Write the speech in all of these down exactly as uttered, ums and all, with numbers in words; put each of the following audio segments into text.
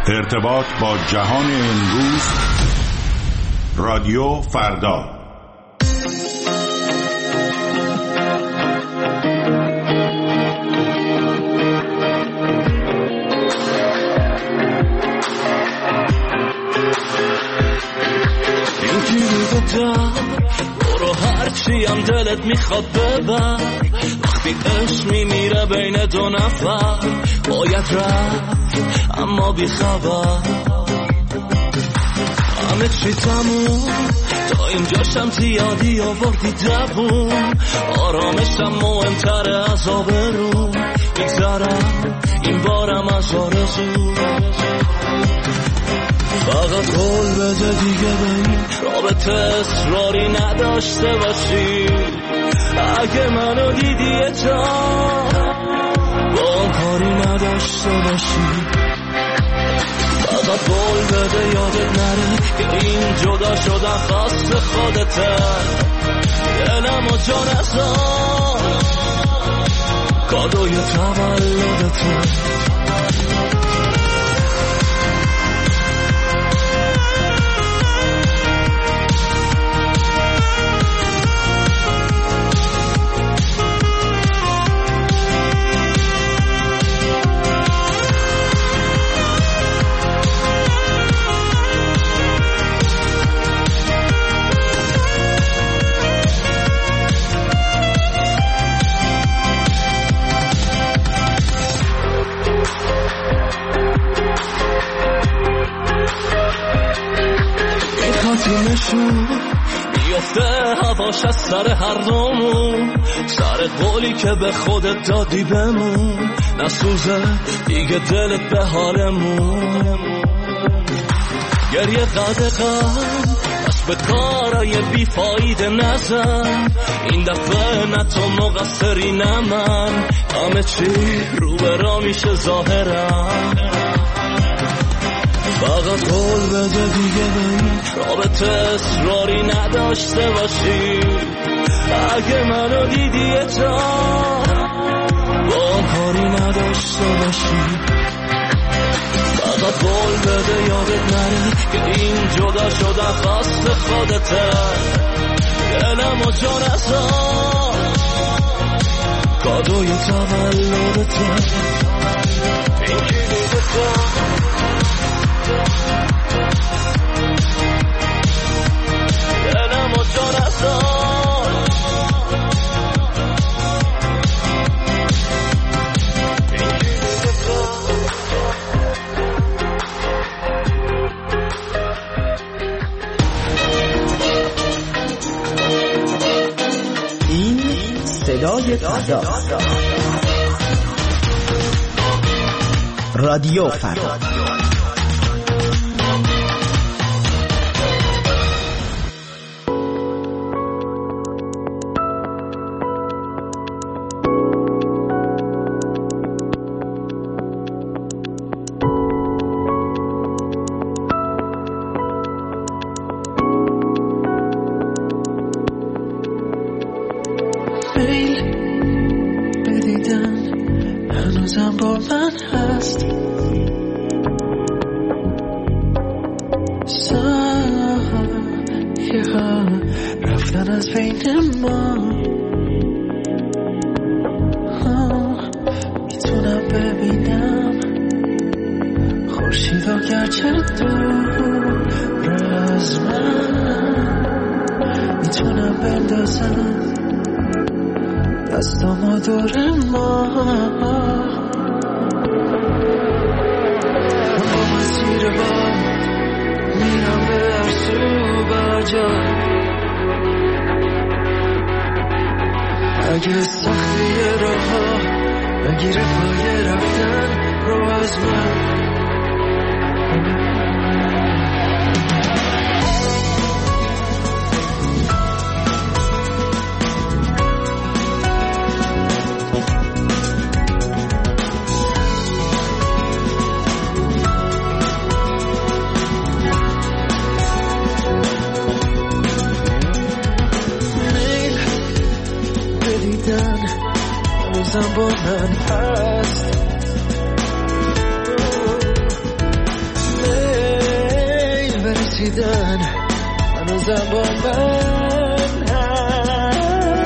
ارتباط با جهان امروز، رادیو فردا. برو هرچی هم دلت میخواد ببر، وقتی عشق میمیره بین دو نفر باید رفت اما بی خبر. همه چی تموم تا اینجاشم زیادی آوردی دوون، آرامشم مهمتره از آبرو، میگذرم این بارم از آرزو. فقط قول بده دیگه به این رابطه اصراری نداشته باشی. اگه منو دیدی تا با اون کاری نداشته باشی. فقط قول بده یادت نره که این جدا شدن خواست خودته. دلم و جان ازان کادوی تولدته. میفته هواش از سر هر دومون، سر قولی که به خودت دادی بمون. نسوزه دیگه دلت به حالمون، گریه قد غم بس به کارای بیفایده نزن. این دفعه نه تو مقصری نه من، همه چی رو به را میشه ظاهرم. فقط قول بده دیگه به این رابطه اصراری نداشته باشی. اگه منو دیدی تا با اون کاری نداشته باشی. فقط قول بده یادت نره که این جدا شدن خواست خودته. دلم و جان ازان کادوی تولدته. این کلیده تو دلم و جان ازان این صدای فردا، رادیو فردا. اگه سختی راه بگیره پای رفتن رو از من. هنوزم با من هست. رسیدن هنوزم با من هست.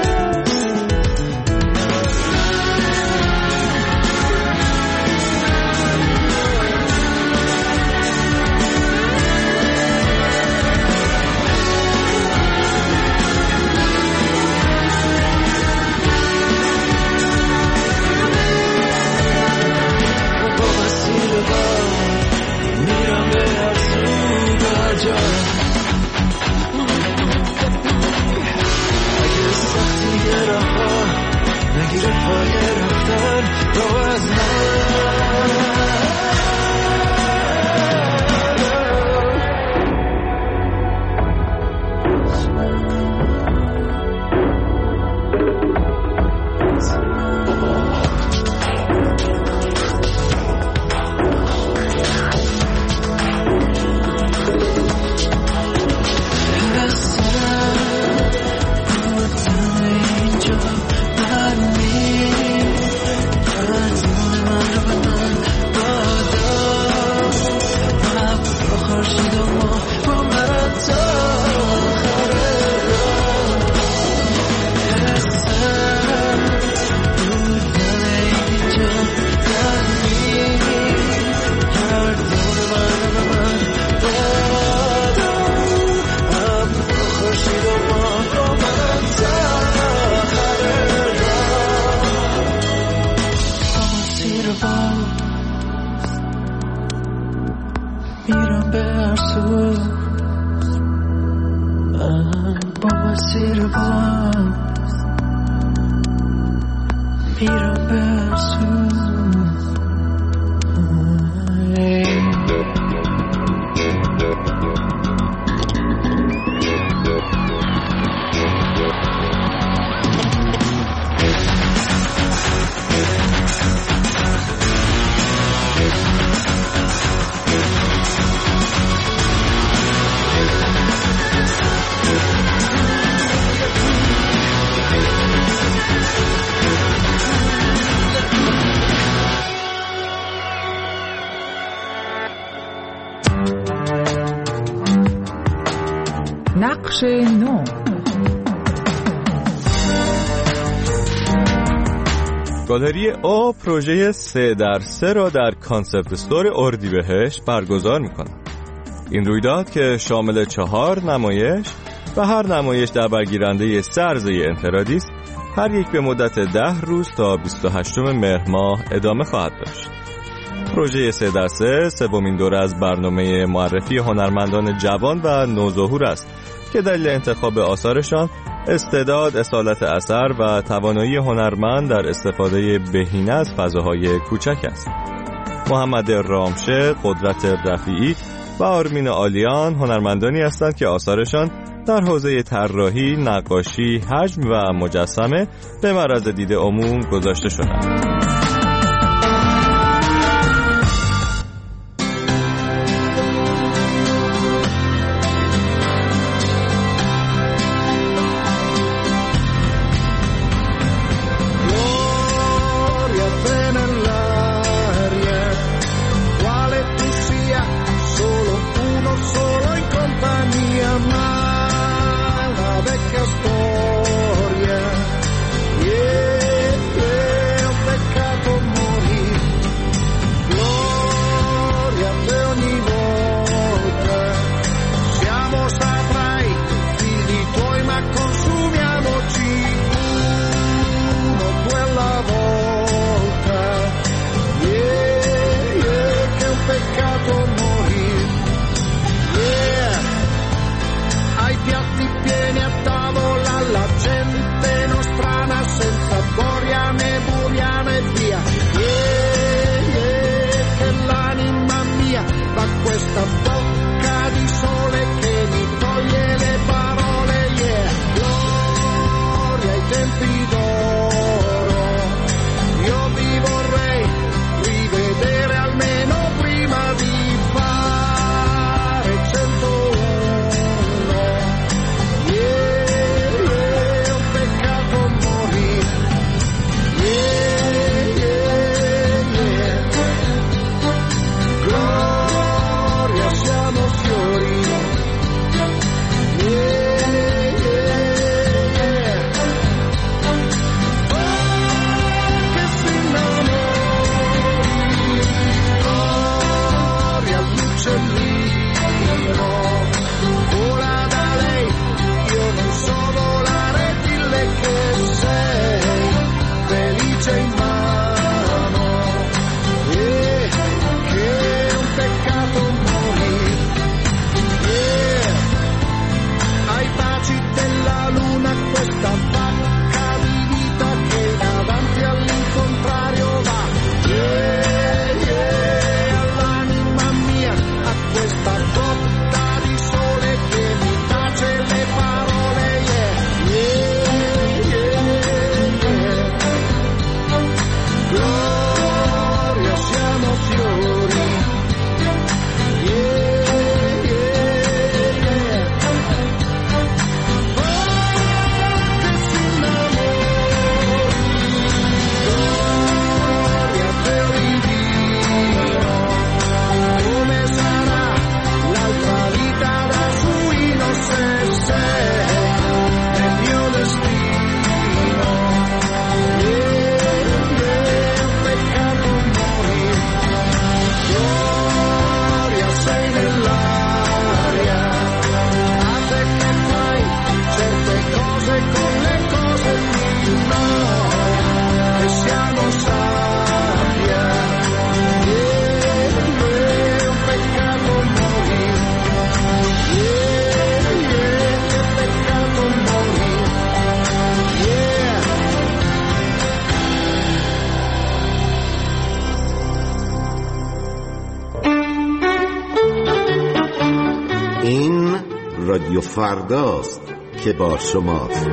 میرم به هر سو هر جا، اگه سختی راه ها نگیره پای رفتن رو از میرم به هر سو با مسیر باز، میرم به هر سو. نقش نو. گالری آ پروژه سه در سه را در کانسپت استور اردیبهشت برگزار می‌کند. این رویداد که شامل چهار نمایش و هر نمایش در برگیرنده سه عرضه انفرادی است، هر یک به مدت ده روز تا بیست و هشتم مهر ماه ادامه خواهد داشت. پروژه سه در سه سومین دوره از برنامه معرفی هنرمندان جوان و نوظهور است که دلیل انتخاب آثارشان استعداد، اصالت اثر و توانایی هنرمند در استفاده بهینه از فضاهای کوچک است. محمد رامشه، قدرت رفیعی و آرمین آلیان هنرمندانی هستند که آثارشان در حوزه طراحی، نقاشی، حجم و مجسمه به معرض دید عموم گذاشته شدند. رادیو فرداست که با شماست.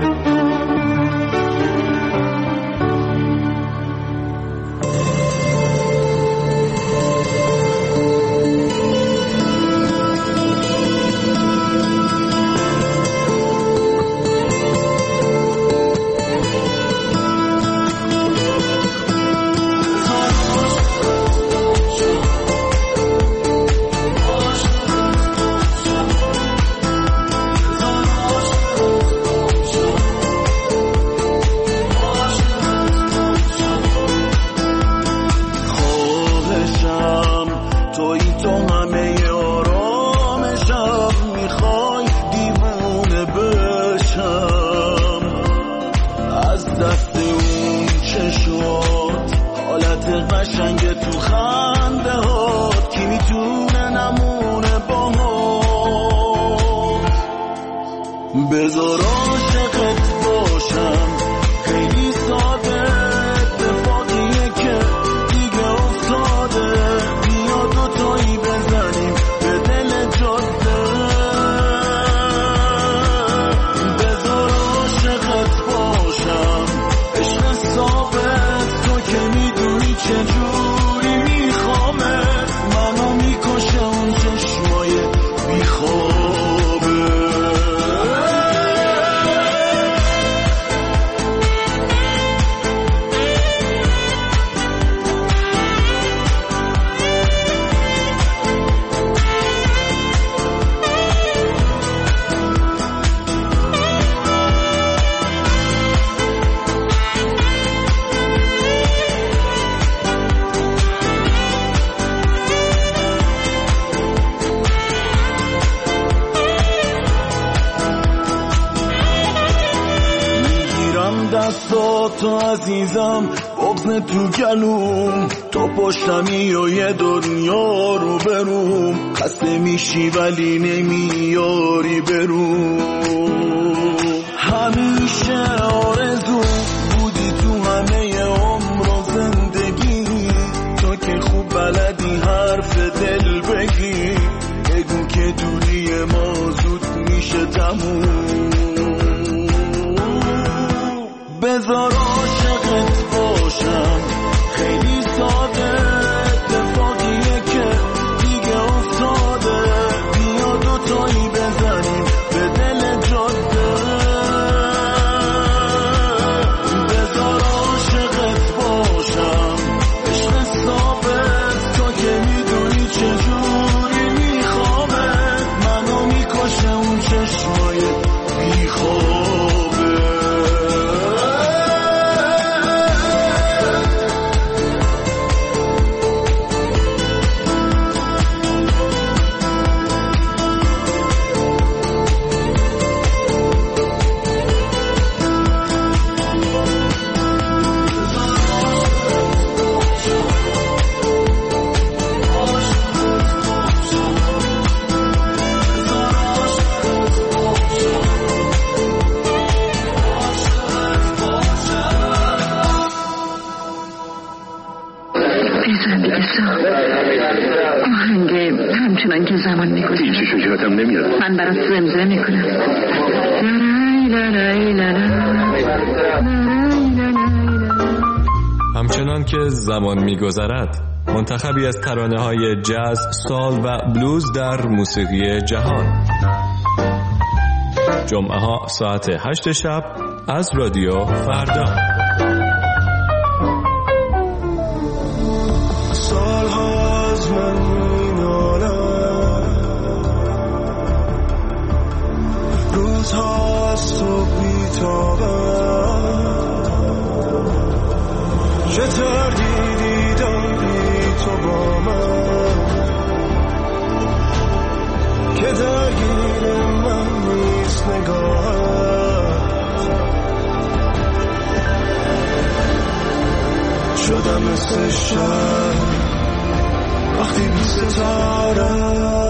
بذار عاشقت باشم، خیلی ساده، اتفاقیه که دیگه افتاده، بیا دوتایی بزنیم به دل جاده. بذار عاشقت باشم، عشق ثابت، تو که میدونی چجوری میخوامت، منو میکشه اون چشمای بیخوابه. دستاتو عزیزم، بغض تو گلوم، تو پشتمی و یه دنیا رو بروم، خسته میشی ولی نمیاری بروم. همیشه آرزو بودی تو همه عمر و زندگی، تو که خوب بلدی حرف دل بگی، بگو که دوری ما زود میشه تموم. بذار عاشقت باشم، خیلی ساده، اتفاقیه که دیگه افتاده، بیا دوتایی بزنیم به دل جاده. بذار عاشقت باشم، عشق ثابت، تو که میدونی چجوری میخوامت، منو میکشه اون چشمای بیخوابه. همچنان که زمان میگذره هیچی شجاعتم نمیاد، من برات زمزمه میکنم. همچنان که زمان میگذرد، منتخبی از ترانه های جاز، سال و بلوز در موسیقی جهان. جمعه ها ساعت هشت شب از رادیو فردا. روزهاست و بیتابم، چه تردیدی داری تو با من، که درگیر من نیست نگاهت. شدم مثل شب وقتی بی ستاره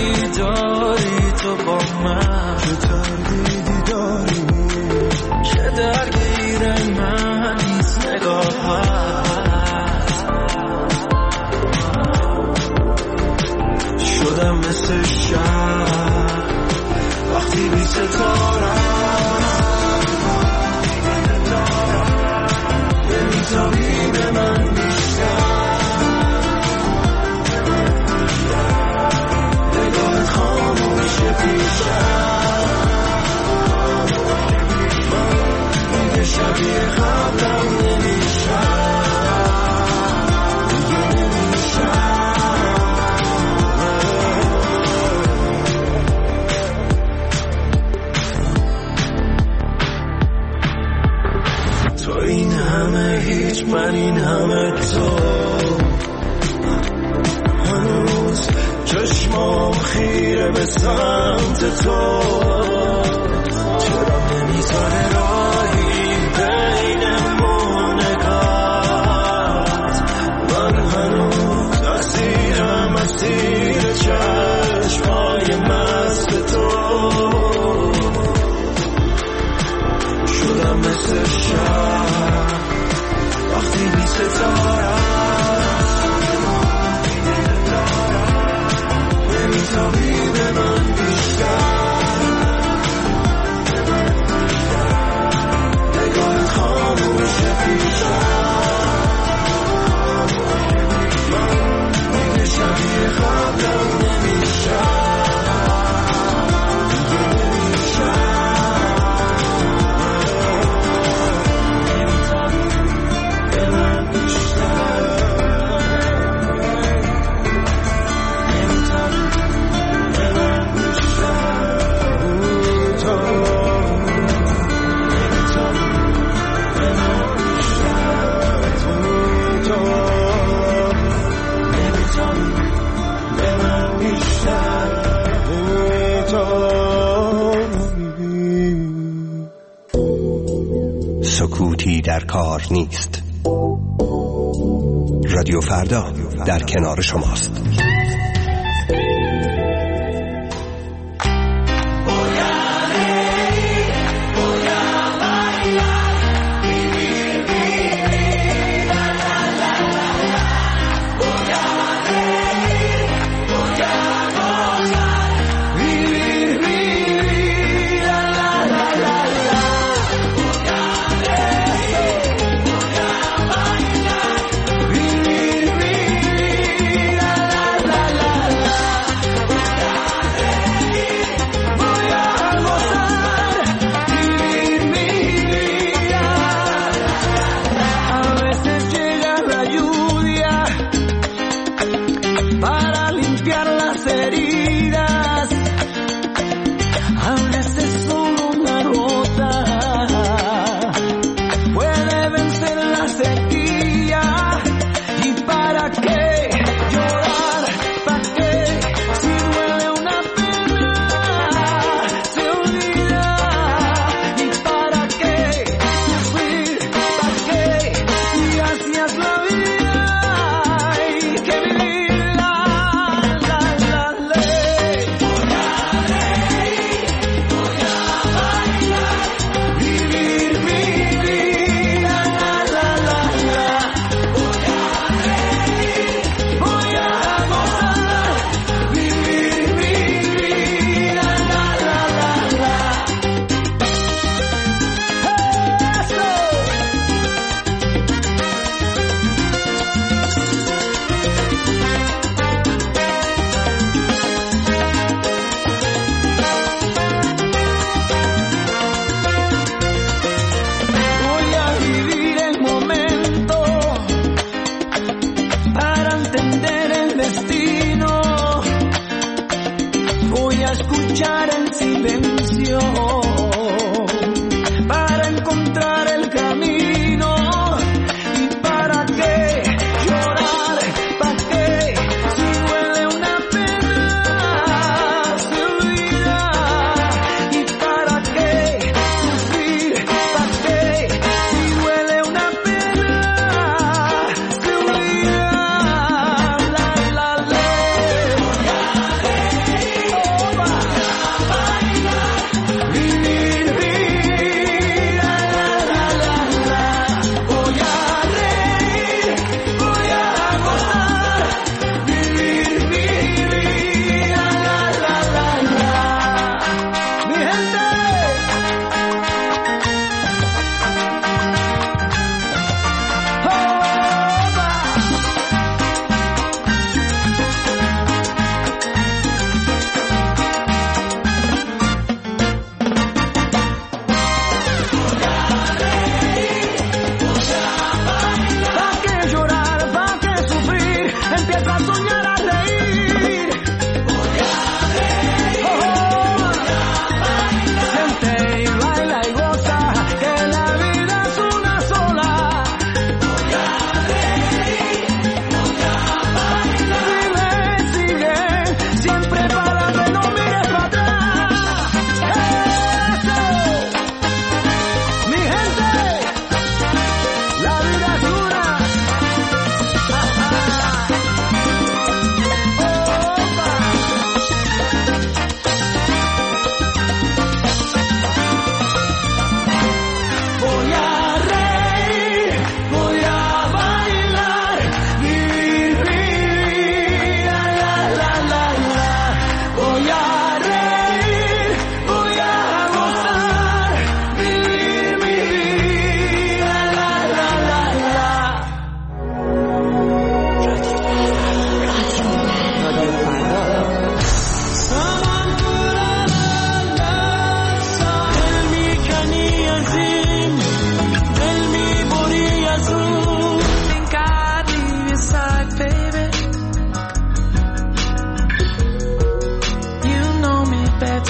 تردیدی داری تو با من، چه تردیدی داری که درگیر من نیست نگاهت. شدم مثل شب وقتی بی ستارم نمیتابی به من بیشتر، نگاهت خاموشه بیشتر، دیگه شبیه قبلم نمیشم، دیگه نمیشم. تو این همه هیچ، من این همه تو، هنوز چشمام خیره به سمت تو، چرا نمیذاره راهی بینمون نگات، من هنوز اسیرم اسیر چشمای مست تو، شدم مثل شب وقتی بی ستارم نمیتابی به من بیشتر، نگاهت خاموشه بیشتر، من دیگه شبیه قبلم نمیشم، دیگه نمیشم. سکوتی در کار نیست. رادیو فردا در کنار شماست.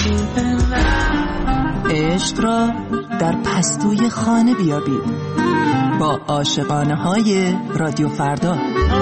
عشق را در پستوی خانه بیابید با عاشقانه های رادیو فردا.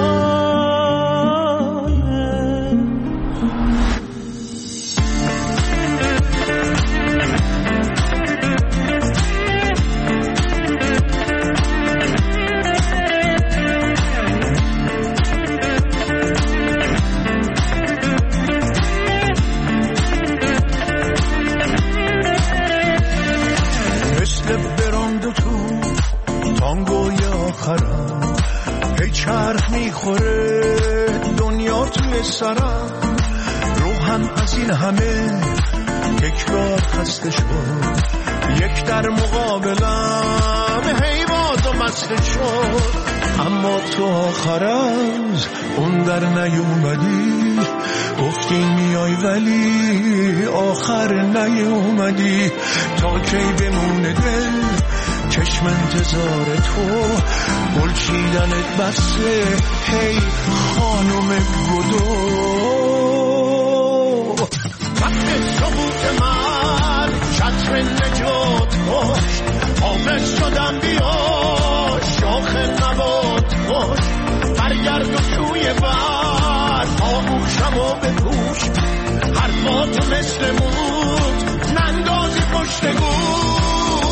چرخ میخوره دنیا توی سرم، روحم از این همه تکرار خسته شد، یک در مقابلم هی باز و مسته شد، اما تو آخر از اون در نیومدی، گفتی میای ولی آخر نیومدی، تا کی بمونه دل چشم انتظار تو، بلچیدنت بسه هی خانم گدو. وقت سقوط من چتر نجات باش، حافظ شدم بیا شاخ نبات باش، برگرد و توی بر آغوشم و بپوش، حرفاتو مثل موت نندازی پشت گوش.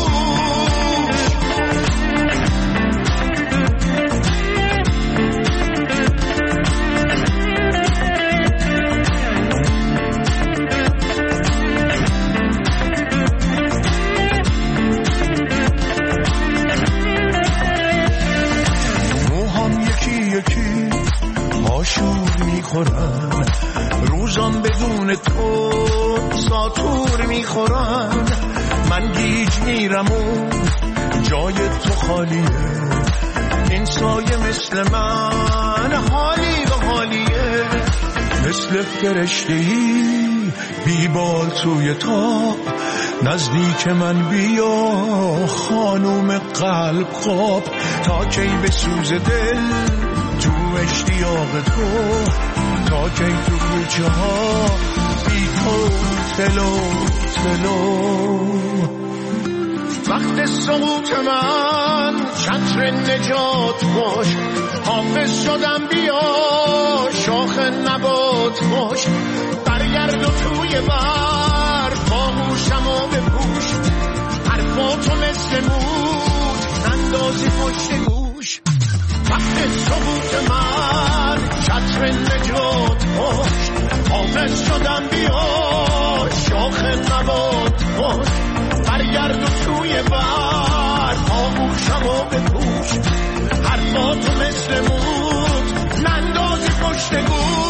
آشور میخورن روزم بدون تو ساتور میخورن، من گیج میرم و جای تو خالیه، این سایه مثل من حالی و حالیه، مثل فرشته‌ای بیبال توی تاب، نزدیک من بیا خانوم قلب خواب، تا کی بسوز دل تو اشتیاق تو، تا کی تو کوچه ها بی تو تلو تلو. وقت سقوط من چتر نجات باش، حافظ شدم بیا شاخ نبات باش، برگرد و توی بر باهوشم و بپوش، حرفاتو مثل موت نندازی پشت گوش. وقت سقوط من چتر نجات باش، حافظ شدم بیا شاخ نبات باش، برگرد و توی بر آغوشم و بپوش، حرفاتو مثل موت نندازی پشت گوش.